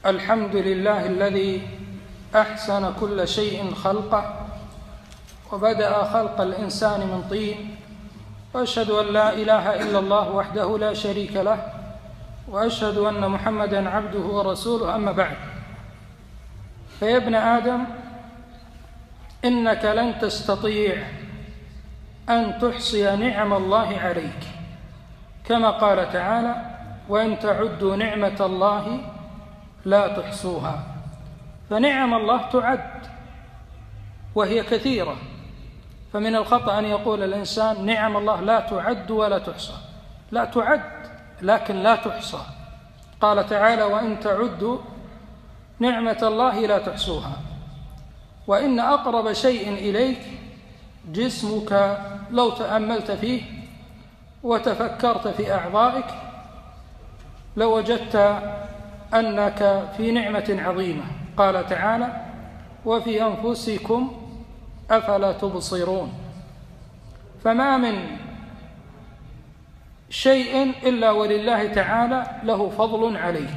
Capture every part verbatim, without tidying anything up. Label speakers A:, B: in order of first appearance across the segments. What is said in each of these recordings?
A: الحمد لله الذي أحسن كل شيء خلقه وبدأ خلق الإنسان من طين، وأشهد أن لا إله إلا الله وحده لا شريك له، وأشهد أن محمدًا عبده ورسوله. أما بعد، فيا ابن آدم، إنك لن تستطيع أن تحصي نعم الله عليك، كما قال تعالى: وإن تعدوا نعمة الله لا تحصوها. فنعم الله تعد وهي كثيرة، فمن الخطأ أن يقول الإنسان نعم الله لا تعد ولا تحصى. لا تعد لكن لا تحصى. قال تعالى: وإن تعدوا نعمة الله لا تحصوها. وإن أقرب شيء إليك جسمك، لو تأملت فيه وتفكرت في أعضائك لوجدت أنك في نعمة عظيمة. قال تعالى: وفي أنفسكم أفلا تبصرون. فما من شيء إلا ولله تعالى له فضل عليك،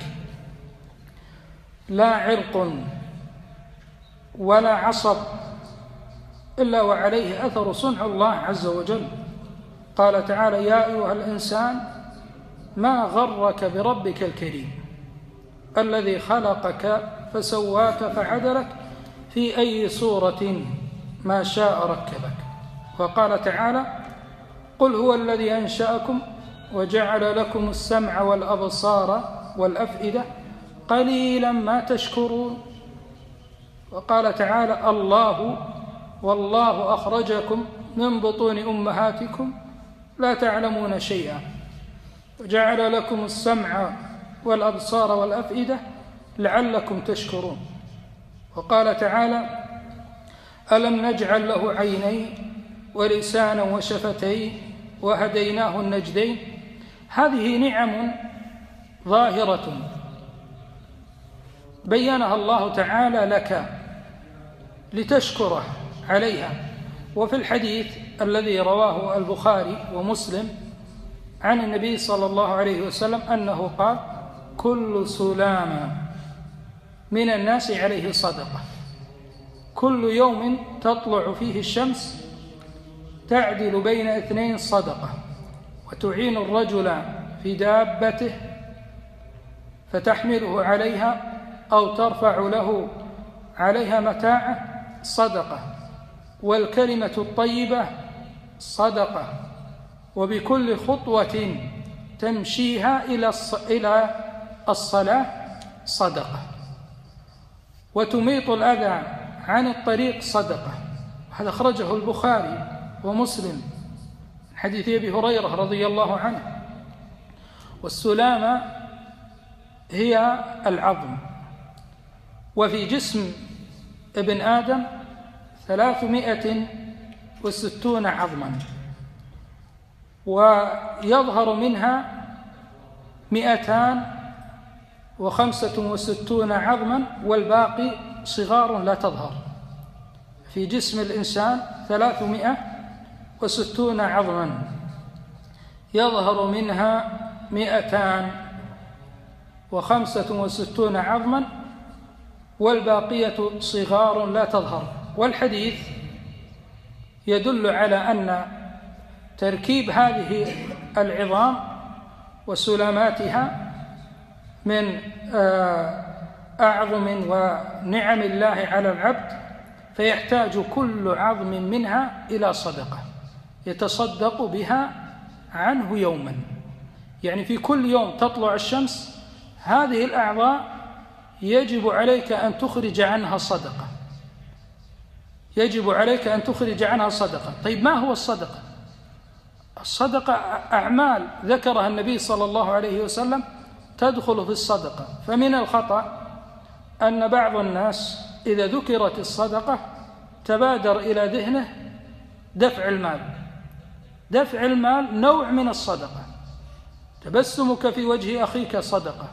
A: لا عرق ولا عصب إلا وعليه أثر صنع الله عز وجل. قال تعالى: يا أيها الإنسان ما غرك بربك الكريم الذي خلقك فسواك فعدلك في أي صورة ما شاء ركبك. وقال تعالى: قل هو الذي أنشأكم وجعل لكم السمع والأبصار والأفئدة قليلا ما تشكرون. وقال تعالى: الله والله أخرجكم من بطون أمهاتكم لا تعلمون شيئا وجعل لكم السمع والأبصار والأفئدة لعلكم تشكرون. وقال تعالى: ألم نجعل له عينين ولسانا وشفتين وهديناه النجدين. هذه نعم ظاهرة بينها الله تعالى لك لتشكره عليها. وفي الحديث الذي رواه البخاري ومسلم عن النبي صلى الله عليه وسلم أنه قال: كل سلام من الناس عليه صدقة، كل يوم تطلع فيه الشمس تعدل بين اثنين صدقة، وتعين الرجل في دابته فتحمله عليها أو ترفع له عليها متاعه صدقة، والكلمة الطيبة صدقة، وبكل خطوة تمشيها إلى الصلاة صدقة، وتميط الأذى عن الطريق صدقة. هذا أخرجه البخاري ومسلم من حديث أبي هريرة رضي الله عنه. والسلامة هي العظم، وفي جسم ابن آدم ثلاثمائة وستون عظما، ويظهر منها مئتان وخمسة وستون عظما، والباقي صغار لا تظهر. في جسم الإنسان ثلاثمائة وستون عظما، يظهر منها مئتان وخمسة وستون عظما، والباقية صغار لا تظهر. والحديث يدل على أن تركيب هذه العظام وسلاماتها من أعظم ونعم الله على العبد، فيحتاج كل عظم منها إلى صدقة يتصدق بها عنه يوما. يعني في كل يوم تطلع الشمس هذه الأعضاء يجب عليك أن تخرج عنها صدقة، يجب عليك أن تخرج عنها صدقة. طيب، ما هو الصدقة؟ الصدقة أعمال ذكرها النبي صلى الله عليه وسلم تدخل في الصدقة. فمن الخطأ أن بعض الناس إذا ذكرت الصدقة تبادر إلى ذهنه دفع المال. دفع المال نوع من الصدقة. تبسمك في وجه أخيك صدقة،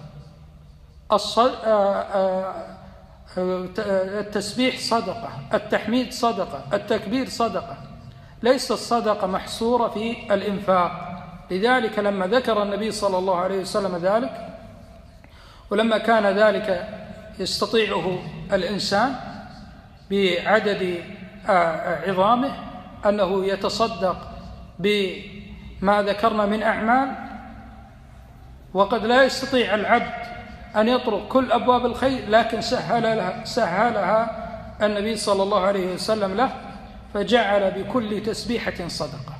A: التسبيح صدقة، التحميد صدقة، التكبير صدقة. ليس الصدقة محصورة في الإنفاق. لذلك لما ذكر النبي صلى الله عليه وسلم ذلك ولما كان ذلك يستطيعه الإنسان بعدد عظامه أنه يتصدق بما ذكرنا من أعمال، وقد لا يستطيع العبد أن يطرق كل أبواب الخير، لكن سهلها, سهلها النبي صلى الله عليه وسلم له، فجعل بكل تسبيحة صدقة،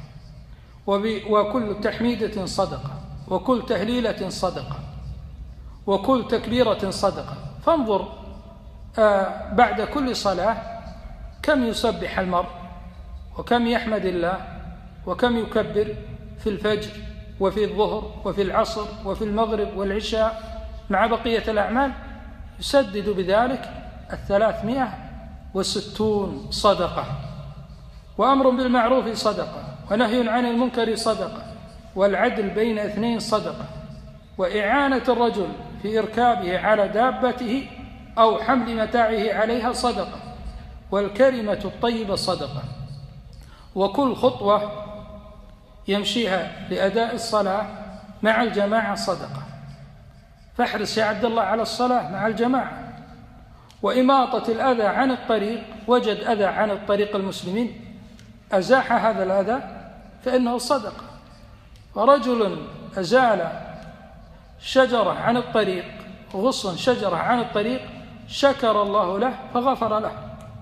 A: وكل تحميدة صدقة، وكل تهليلة صدقة، وكل تكبيرة صدقة. فانظر آه بعد كل صلاة كم يسبح المرء، وكم يحمد الله، وكم يكبر في الفجر وفي الظهر وفي العصر وفي المغرب والعشاء مع بقية الأعمال، يسدد بذلك الثلاثمائة وستون صدقة. وأمر بالمعروف صدقة، ونهي عن المنكر صدقة، والعدل بين اثنين صدقة، وإعانة الرجل في إركابه على دابته أو حمل متاعه عليها صدقة، والكلمة الطيبة صدقة، وكل خطوة يمشيها لأداء الصلاة مع الجماعة صدقة. فاحرص يا عبد الله على الصلاة مع الجماعة. وإماطة الأذى عن الطريق، وجد أذى عن الطريق المسلمين أزاح هذا الأذى فإنه صدقة. ورجل أزال شجرة عن الطريق، غصن شجرة عن الطريق، شكر الله له فغفر له.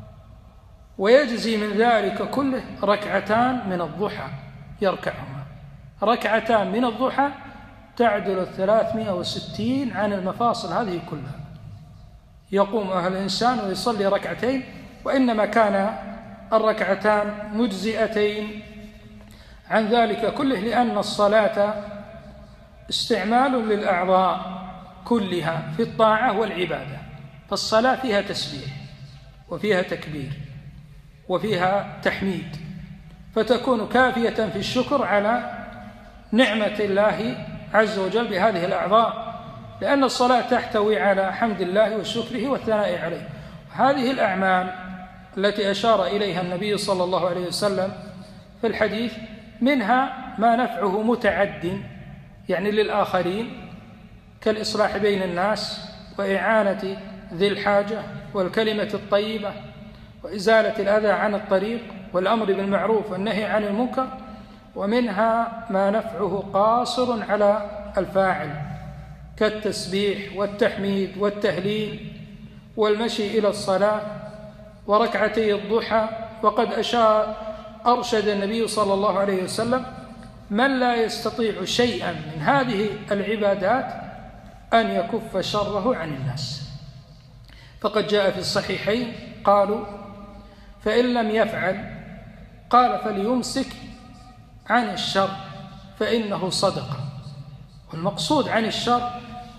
A: ويجزي من ذلك كله ركعتان من الضحى يركعهما، ركعتان من الضحى تعدل الثلاثمائة وستين عن المفاصل هذه كلها. يقوم أهل الإنسان ويصلي ركعتين، وإنما كان الركعتان مجزئتين عن ذلك كله، لأن الصلاة استعمال للأعضاء كلها في الطاعة والعبادة. فالصلاة فيها تسبيح، وفيها تكبير، وفيها تحميد، فتكون كافية في الشكر على نعمة الله عز وجل بهذه الأعضاء، لأن الصلاة تحتوي على حمد الله وشكره والثناء عليه. هذه الأعمال التي أشار إليها النبي صلى الله عليه وسلم في الحديث منها ما نفعه متعد يعني للآخرين، كالإصلاح بين الناس، وإعانة ذي الحاجة، والكلمة الطيبة، وإزالة الأذى عن الطريق، والأمر بالمعروف والنهي عن المنكر. ومنها ما نفعه قاصر على الفاعل، كالتسبيح والتحميد والتهليل والمشي إلى الصلاة وركعتي الضحى. وقد أشار أرشد النبي صلى الله عليه وسلم من لا يستطيع شيئا من هذه العبادات أن يكف شره عن الناس. فقد جاء في الصحيحين قالوا فإن لم يفعل قال فليمسك عن الشر فإنه صدقة. والمقصود عن الشر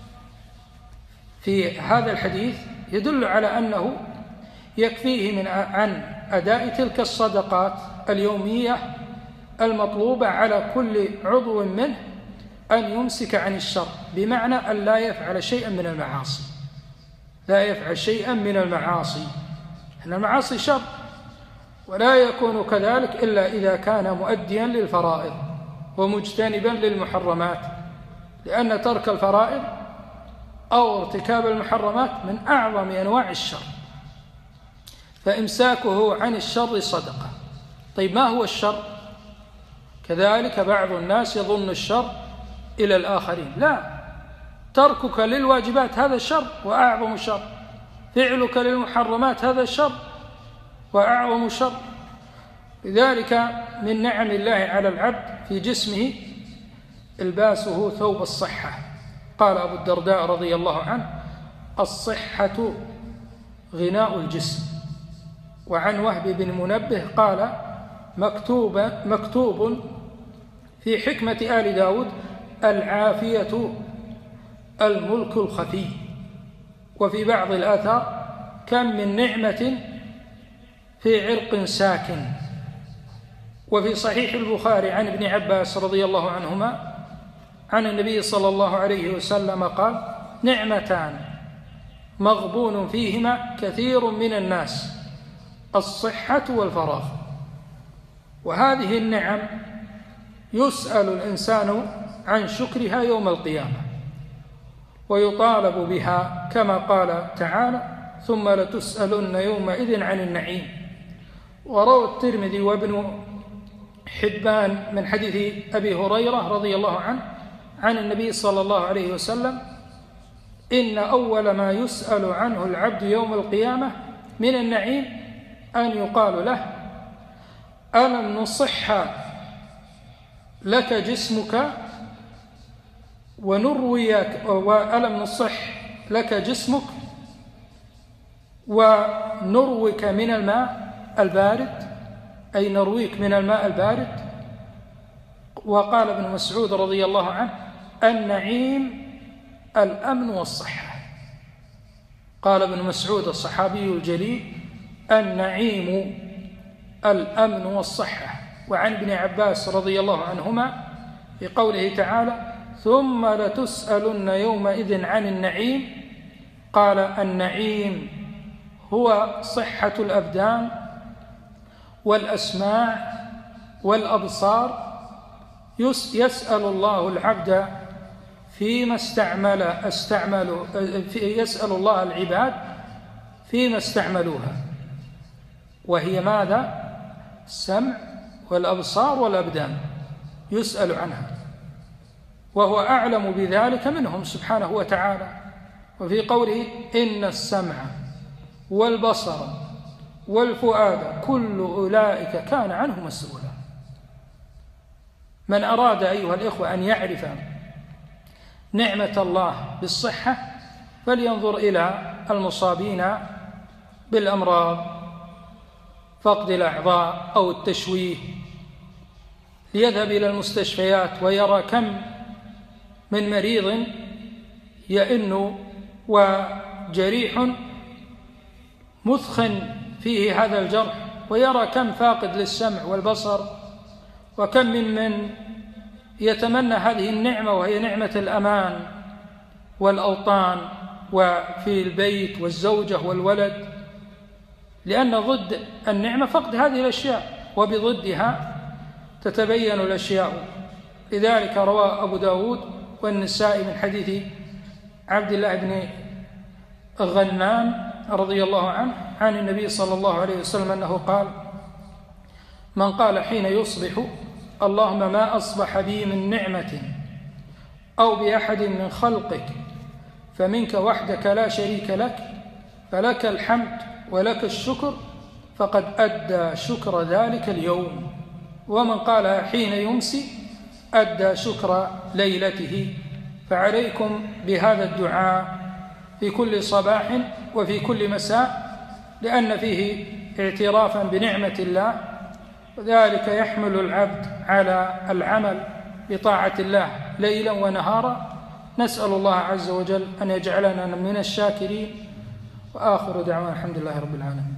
A: في هذا الحديث يدل على أنه يكفيه من عن أداء تلك الصدقات اليومية المطلوبة على كل عضو منه أن يمسك عن الشر، بمعنى أن لا يفعل شيئا من المعاصي، لا يفعل شيئا من المعاصي، أن المعاصي شر، ولا يكون كذلك إلا إذا كان مؤديا للفرائض ومجتنبا للمحرمات، لأن ترك الفرائض أو ارتكاب المحرمات من أعظم أنواع الشر، فإمساكه عن الشر صدقة. طيب ما هو الشر؟ كذلك بعض الناس يظن الشر إلى الآخرين، لا، تركك للواجبات هذا الشر وأعظم الشر، فعلك للمحرمات هذا الشر وأعظم الشر. لذلك من نعم الله على العبد في جسمه الباسه ثوب الصحة. قال أبو الدرداء رضي الله عنه الصحة غناء الجسم. وعن وهب بن منبه قال مكتوب, مكتوب في حكمة آل داود العافية الملك الخفي. وفي بعض الآثار كم من نعمة في عرق ساكن. وفي صحيح البخاري عن ابن عباس رضي الله عنهما عن النبي صلى الله عليه وسلم قال نعمتان مغبون فيهما كثير من الناس الصحة والفراغ. وهذه النعم يسأل الإنسان عن شكرها يوم القيامة. ويطالب بها كما قال تعالى: ثم لتسألن يومئذ عن النعيم. وروى الترمذي وابن حبان من حديث أبي هريرة رضي الله عنه عن النبي صلى الله عليه وسلم: إن أول ما يسأل عنه العبد يوم القيامة من النعيم أن يقال له: ألم نصح لك جسمك ونرويك، وألم نصح لك جسمك ونرويك من الماء البارد، أي نرويك من الماء البارد. وقال ابن مسعود رضي الله عنه: النعيم الأمن والصحة. قال ابن مسعود الصحابي الجليل: النعيم الأمن والصحة. وعن ابن عباس رضي الله عنهما في قوله تعالى: ثم لتسألن يومئذ عن النعيم، قال: النعيم هو صحة الأبدان والأسماع والأبصار. يسأل الله العبد فيما استعمل استعملوا يسأل الله العباد فيما استعملوها، وهي ماذا؟ السمع والأبصار والأبدان، يسأل عنها، وهو أعلم بذلك منهم سبحانه وتعالى. وفي قوله: إن السمع والبصر والفؤاد كل أولئك كان عنه مسؤولا. من أراد أيها الإخوة أن يعرف نعمة الله بالصحة فلينظر إلى المصابين بالأمراض، فقد الأعضاء أو التشويه، ليذهب إلى المستشفيات ويرى كم من مريض يئن وجريح مثخن فيه هذا الجرح، ويرى كم فاقد للسمع والبصر، وكم ممن يتمنى هذه النعمة وهي نعمة الأمان والأوطان وفي البيت والزوجة والولد، لأن ضد النعمة فقد هذه الأشياء، وبضدها تتبين الأشياء. لذلك روى أبو داود والنسائي من حديث عبد الله بن غنام رضي الله عنه عن النبي صلى الله عليه وسلم أنه قال: من قال حين يصبح: اللهم ما أصبح بي من نعمة أو بأحد من خلقك فمنك وحدك لا شريك لك، فلك الحمد ولك الشكر، فقد أدى شكر ذلك اليوم. ومن قال حين يمسي أدى شكر ليلته. فعليكم بهذا الدعاء في كل صباح وفي كل مساء، لأن فيه اعترافا بنعمة الله، وذلك يحمل العبد على العمل بطاعة الله ليلا ونهارا. نسأل الله عز وجل أن يجعلنا من الشاكرين، وآخر دعوانا الحمد لله رب العالمين.